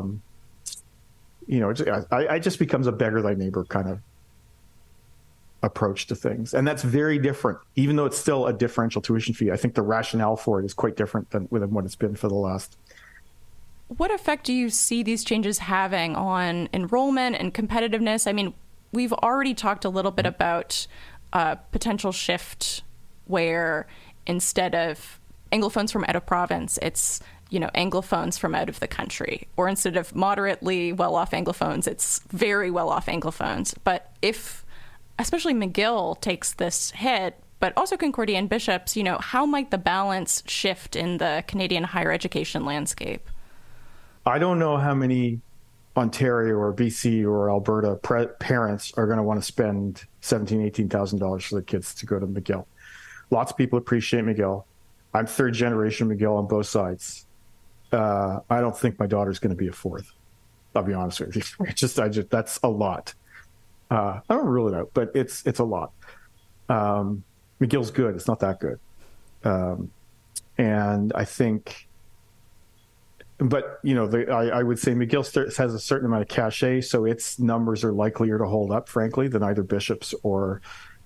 it just becomes a beggar thy neighbor kind of approach to things. And that's very different, even though it's still a differential tuition fee. I think the rationale for it is quite different than what it's been for the last. What effect do you see these changes having on enrollment and competitiveness? I mean, we've already talked a little bit about a potential shift where instead of Anglophones from out of province, it's Anglophones from out of the country, or instead of moderately well-off Anglophones, it's very well-off Anglophones. But if, especially McGill takes this hit, but also Concordia and Bishops, how might the balance shift in the Canadian higher education landscape? I don't know how many Ontario or BC or Alberta parents are going to want to spend $17,000, $18,000 for their kids to go to McGill. Lots of people appreciate McGill. I'm third generation McGill on both sides. I don't think my daughter's going to be a fourth. I'll be honest with you. That's a lot. I don't rule it out, but it's a lot. McGill's good. It's not that good. And I think, but I would say McGill has a certain amount of cachet, so its numbers are likelier to hold up, frankly, than either Bishops or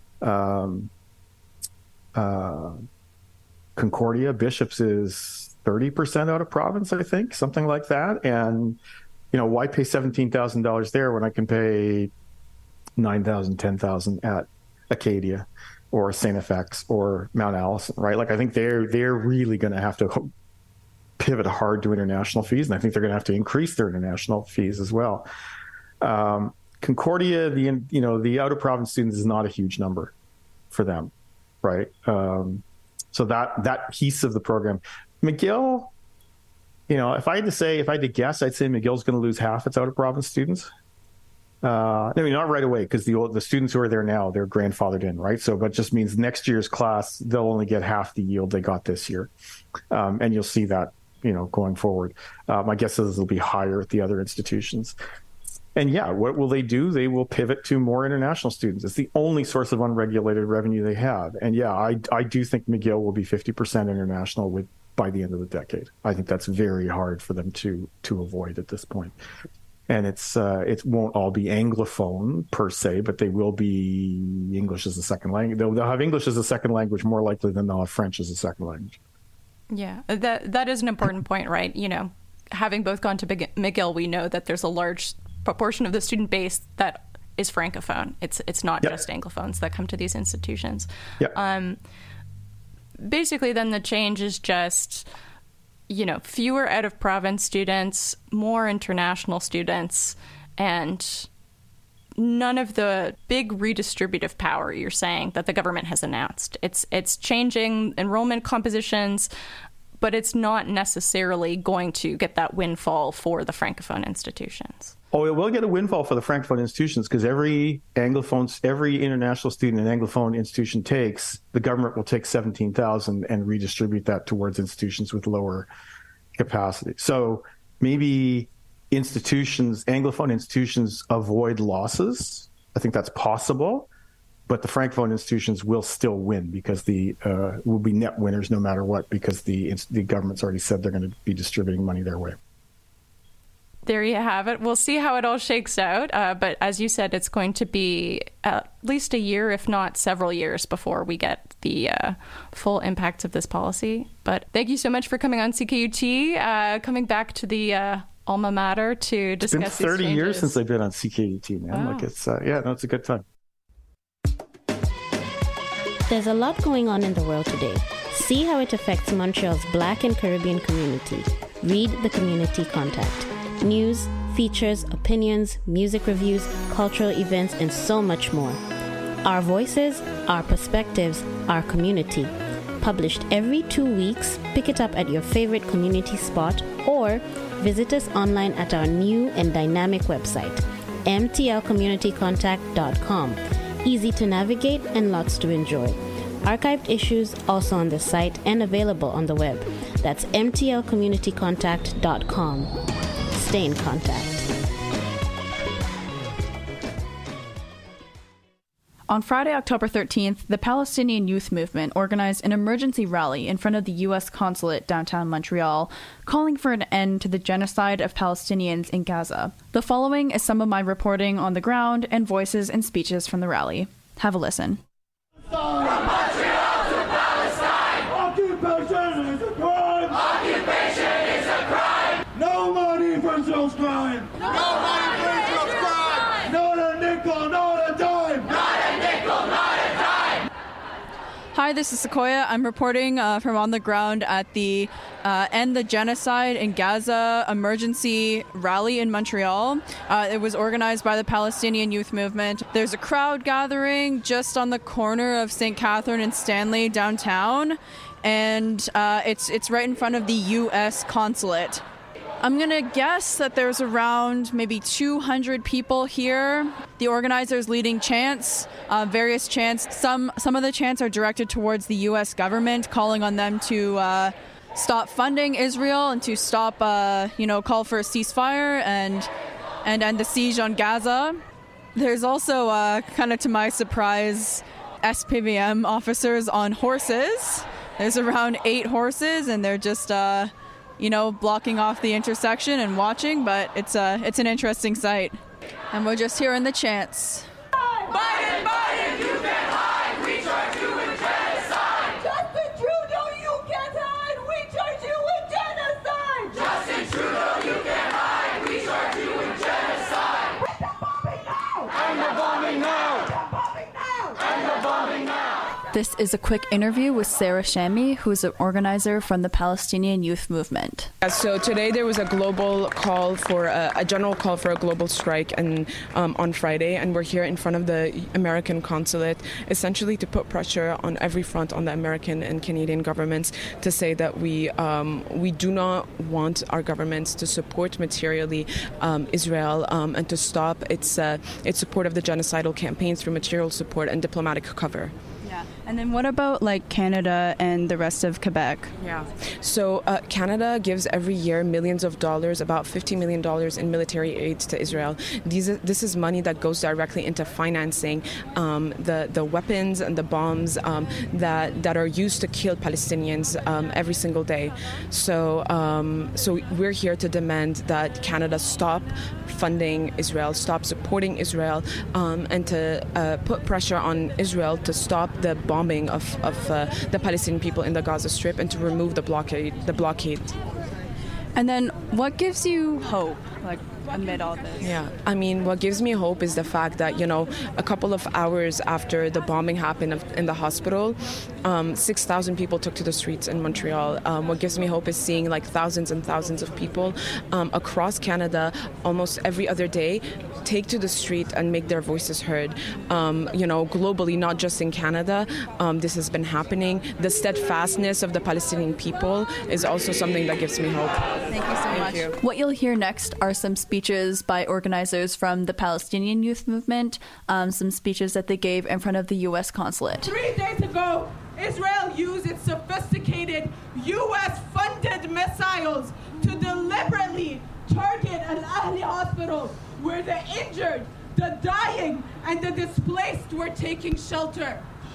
Concordia. Bishops is 30% out of province, I think, something like that. And, why pay $17,000 there when I can pay $9,000, $10,000 at Acadia or St. FX or Mount Allison, right? Like, I think they're really going to have to pivot hard to international fees, and I think they're going to have to increase their international fees as well. Concordia, the out of province students is not a huge number for them, right? So that piece of the program. McGill, if I had to guess, I'd say McGill's going to lose half its out of province students. Not right away, because the students who are there now, they're grandfathered in, right? So, but just means next year's class, they'll only get half the yield they got this year. And you'll see that, going forward. My guess is it'll be higher at the other institutions. And what will they do? They will pivot to more international students. It's the only source of unregulated revenue they have. And I do think McGill will be 50% international by the end of the decade. I think that's very hard for them to avoid at this point. And it won't all be Anglophone per se, but they will be English as a second language. They'll have English as a second language more likely than they'll have French as a second language. Yeah, that is an important point, right? Having both gone to McGill, we know that there's a large proportion of the student base that is Francophone. It's not just Anglophones that come to these institutions. Basically, then the change is just, fewer out-of-province students, more international students, and none of the big redistributive power you're saying that the government has announced. It's changing enrollment compositions, but it's not necessarily going to get that windfall for the Francophone institutions. Oh, it will get a windfall for the Francophone institutions, because every international student an Anglophone institution takes, the government will take $17,000 and redistribute that towards institutions with lower capacity. So maybe Anglophone institutions avoid losses. I think that's possible, but the Francophone institutions will still win, because will be net winners no matter what, because the government's already said they're going to be distributing money their way. There you have it. We'll see how it all shakes out. But as you said, it's going to be at least a year, if not several years, before we get the full impacts of this policy. But thank you so much for coming on CKUT, coming back to the alma mater to discuss It's been 30 these years changes. since I've been on CKUT, man. Wow. Like it's it's a good time. There's a lot going on in the world today. See how it affects Montreal's Black and Caribbean community. Read the Community Contact. News, features, opinions, music reviews, cultural events, and so much more. Our voices, our perspectives, our community. Published every 2 weeks, pick it up at your favorite community spot or visit us online at our new and dynamic website, mtlcommunitycontact.com. Easy to navigate and lots to enjoy. Archived issues also on the site and available on the web. That's mtlcommunitycontact.com. Stay in contact. On Friday, October 13th, the Palestinian Youth Movement organized an emergency rally in front of the U.S. consulate downtown Montreal, calling for an end to the genocide of Palestinians in Gaza. The following is some of my reporting on the ground and voices and speeches from the rally. Have a listen. From Montreal to Palestine! Occupation is a crime! Occupation is a crime! No money for Israel's crime! No money for Israel's crime! Not a nickel, not a dime! Not a nickel, not a dime! Hi, this is Sequoia. I'm reporting from on the ground at the End the Genocide in Gaza emergency rally in Montreal. It was organized by the Palestinian Youth Movement. There's a crowd gathering just on the corner of St. Catherine and Stanley downtown, and it's right in front of the U.S. consulate. I'm going to guess that there's around maybe 200 people here. The organizers leading chants, various chants. Some of the chants are directed towards the U.S. government, calling on them to stop funding Israel and to stop, call for a ceasefire and end the siege on Gaza. There's also, kind of to my surprise, SPVM officers on horses. There's around 8 horses, and they're just blocking off the intersection and watching, but it's an interesting sight. And we're just hearing the chants. Biden, Biden, you can't hide! We charge you with genocide! Justin Trudeau, you can't hide! We charge you with genocide! Justin Trudeau, you can't hide! We charge you with genocide! End the bombing now! End the bombing now! End the bombing now! End the bombing now! This is a quick interview with Sarah Shami, who's an organizer from the Palestinian Youth Movement. So today there was a global call for a general call for a global strike on Friday, and we're here in front of the American consulate, essentially to put pressure on every front on the American and Canadian governments to say that we do not want our governments to support materially Israel and to stop its support of the genocidal campaign through material support and diplomatic cover. Yeah. And then what about Canada and the rest of Quebec? Yeah. So Canada gives every year millions of dollars, about $50 million in military aid to Israel. This is money that goes directly into financing the weapons and the bombs that are used to kill Palestinians every single day. So we're here to demand that Canada stop funding Israel, stop supporting Israel, and to put pressure on Israel to stop the bombing of the Palestinian people in the Gaza Strip and to remove the blockade. And then what gives you hope, amid all this? Yeah, I mean, what gives me hope is the fact that, a couple of hours after the bombing happened in the hospital, 6,000 people took to the streets in Montreal. What gives me hope is seeing thousands and thousands of people across Canada almost every other day take to the street and make their voices heard. Globally, not just in Canada, this has been happening. The steadfastness of the Palestinian people is also something that gives me hope. Thank you so much. What you'll hear next are some speeches by organizers from the Palestinian Youth Movement, some speeches that they gave in front of the U.S. consulate. 3 days ago, Israel used its sophisticated U.S.-funded missiles to deliberately target Al Ahli Hospital, where the injured, the dying, and the displaced were taking shelter.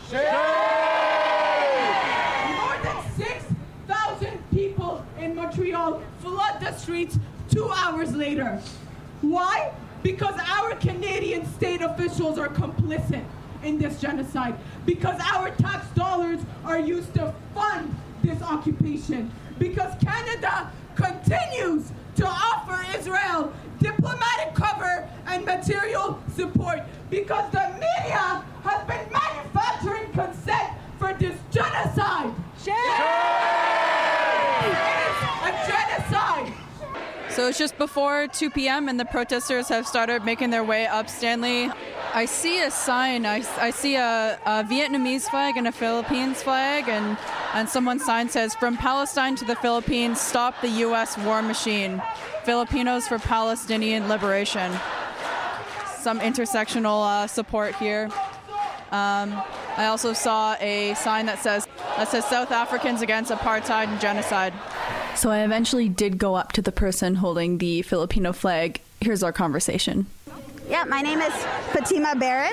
More than 6,000 people in Montreal flood the streets 2 hours later. Why? Because our Canadian state officials are complicit in this genocide. Because our tax dollars are used to fund this occupation. Because Canada continues to offer Israel diplomatic cover and material support because the media has been manufacturing consent for this genocide. It is a genocide. So it's just before 2 p.m. and the protesters have started making their way up Stanley. I see a sign. I see a Vietnamese flag and a Philippines flag, and someone's sign says, "From Palestine to the Philippines, stop the U.S. war machine. Filipinos for Palestinian liberation." Some intersectional support here. I also saw a sign that says South Africans against apartheid and genocide. So I eventually did go up to the person holding the Filipino flag. Here's our conversation. Yeah, my name is Fatima Barron,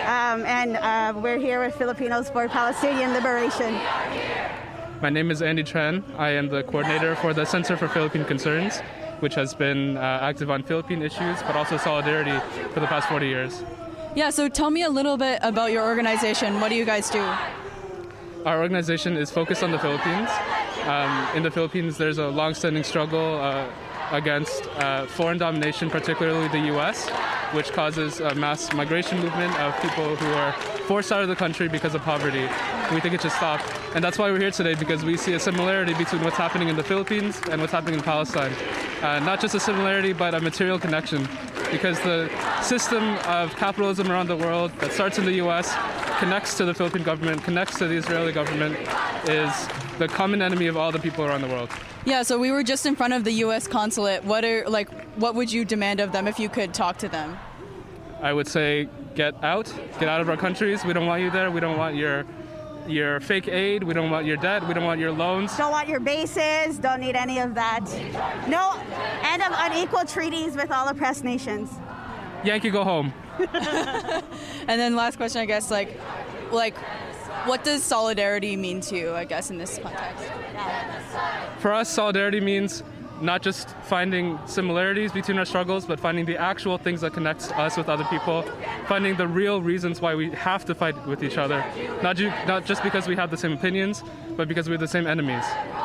and we're here with Filipinos for Palestinian Liberation. My name is Andy Tran. I am the coordinator for the Center for Philippine Concerns, which has been active on Philippine issues, but also solidarity for the past 40 years. Yeah, so tell me a little bit about your organization. What do you guys do? Our organization is focused on the Philippines. In the Philippines, there's a long-standing struggle against foreign domination, particularly the U.S., which causes a mass migration movement of people who are forced out of the country because of poverty. We think it should stop. And that's why we're here today, because we see a similarity between what's happening in the Philippines and what's happening in Palestine. Not just a similarity, but a material connection. Because the system of capitalism around the world that starts in the U.S., connects to the Philippine government, connects to the Israeli government, is the common enemy of all the people around the world. Yeah, so we were just in front of the U.S. consulate. What would you demand of them if you could talk to them? I would say get out of our countries. We don't want you there. We don't want your fake aid. We don't want your debt. We don't want your loans. Don't want your bases. Don't need any of that. No end of unequal treaties with all oppressed nations. Yankee, go home. And then last question, I guess, like, what does solidarity mean to you, I guess, in this context? For us, solidarity means not just finding similarities between our struggles, but finding the actual things that connect us with other people, finding the real reasons why we have to fight with each other, not just because we have the same opinions, but because we're the same enemies.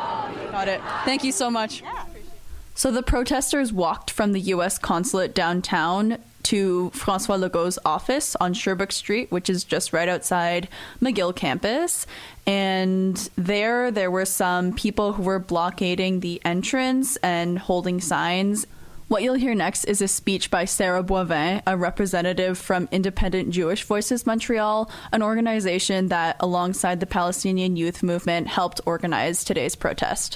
Got it. Thank you so much. Yeah. So the protesters walked from the U.S. consulate downtown to François Legault's office on Sherbrooke Street, which is just right outside McGill campus. And there were some people who were blockading the entrance and holding signs. What you'll hear next is a speech by Sarah Boivin, a representative from Independent Jewish Voices Montreal, an organization that, alongside the Palestinian Youth Movement, helped organize today's protest.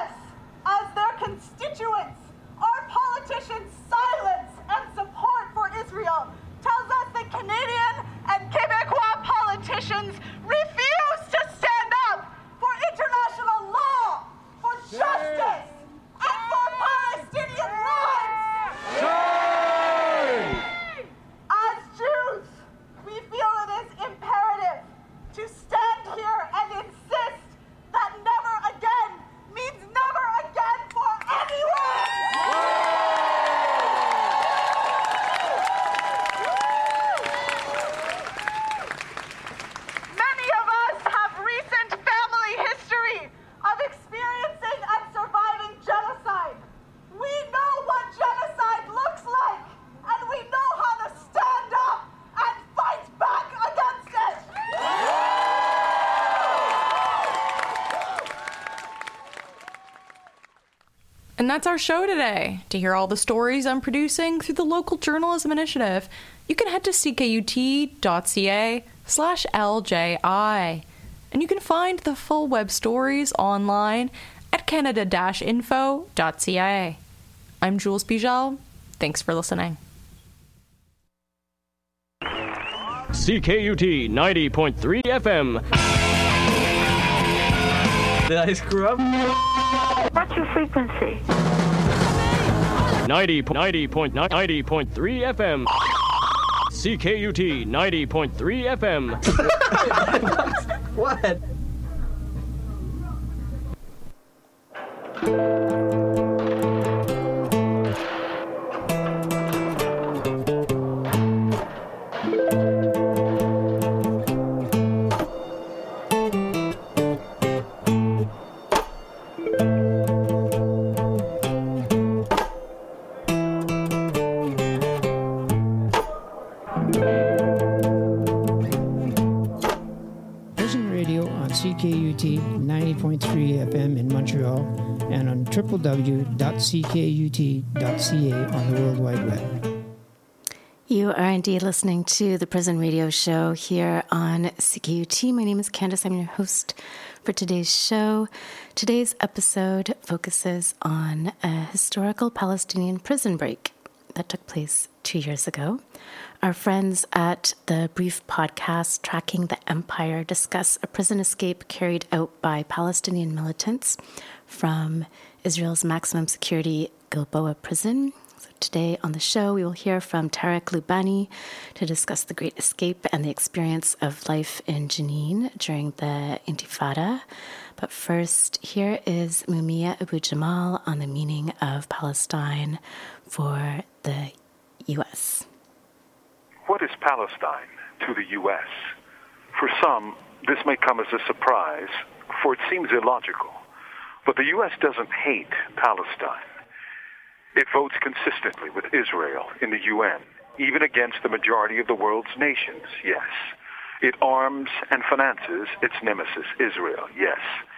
Constituents, our politicians' silence and support for And that's our show today. To hear all the stories I'm producing through the local journalism initiative, you can head to ckut.ca/LJI. And you can find the full web stories online at canada-info.ca. I'm Jules Pijal. Thanks for listening. CKUT 90.3 FM. Did I screw up? What's your frequency? 90.3 FM. CKUT 90.3 FM. What? CKUT 90.3 FM in Montreal and on www.ckut.ca on the World Wide Web. You are indeed listening to the Prison Radio Show here on CKUT. My name is Candace. I'm your host for today's show. Today's episode focuses on a historical Palestinian prison break that took place 2 years ago. Our friends at the Brief podcast Tracking the Empire discuss a prison escape carried out by Palestinian militants from Israel's maximum security Gilboa prison. So today on the show, we will hear from Tarek Loubani to discuss the Great Escape and the experience of life in Jenin during the Intifada. But first, here is Mumia Abu Jamal on the meaning of Palestine for the U.S. What is Palestine to the U.S.? For some, this may come as a surprise, for it seems illogical. But the U.S. doesn't hate Palestine. It votes consistently with Israel in the UN, even against the majority of the world's nations, yes. It arms and finances its nemesis, Israel, yes.